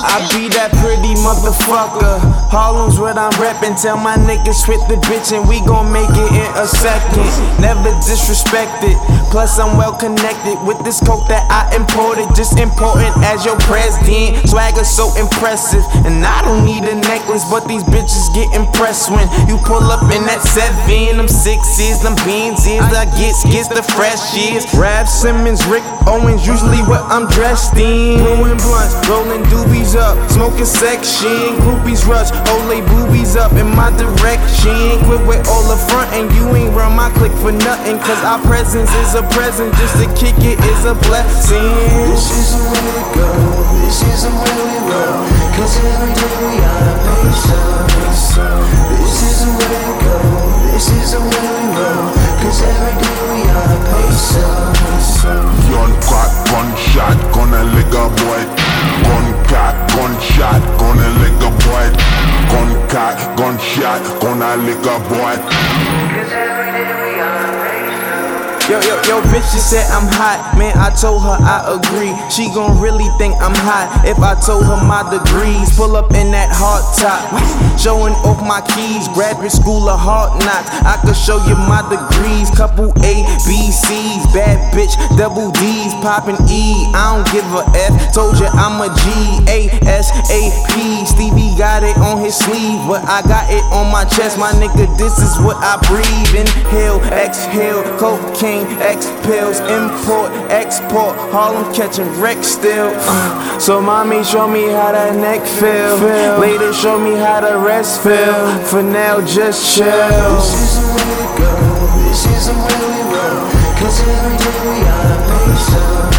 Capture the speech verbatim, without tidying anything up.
I be that pretty motherfucker. Harlem's what I'm reppin'. Tell my niggas hit the bitch and we gon' make it in a second. Never disrespected. Plus I'm well connected with this coke that I imported. Just important as your president. Swagger so impressive. And I don't need a necklace, but these bitches get impressed when you pull up in that seven. Them sixes, them beans is. I get skits the fresh years. Rap Simmons, Rick Owens, usually what I'm dressed in. Blowing blunts, rolling doobies up, smoking section. Groupies rush, hold they boobies up in my direction. Quit with all the front and you ain't run my click for nothing. Cause our presence is a present, just to kick it is a blessing. This is the way to go, this is the way we roll. Cause every day we are a pace up. This is the way to go, this is the way we roll. Cause every day we are a pace up. Gun crack, gunshot, gonna lick a boy. Gun cock, gunshot, gonna lick a boy. Gun cock, gunshot, gonna lick a boy. Cause every day we are a pace up. Yo, yo, yo, bitch, she said I'm hot. Man, I told her I agree. She gon' really think I'm hot if I told her my degrees. Pull up in that hard top, showing off my keys. Graduate school of hard knocks. I could show you my degrees. Couple A, B, C's. Bad bitch, double D's. Poppin' E, I don't give a F. Told you I'm a G, A, S, A, P. Stevie got it on his sleeve, but I got it on my chest. My nigga, this is what I breathe. Inhale, exhale, cocaine, X pills, import, export, Harlem catching wreck still. Uh, so mommy, show me how that neck feel. Later, show me how the rest feel. For now, just chill. This is the way to go, this is the way we roll. Cause every day we are a pace up.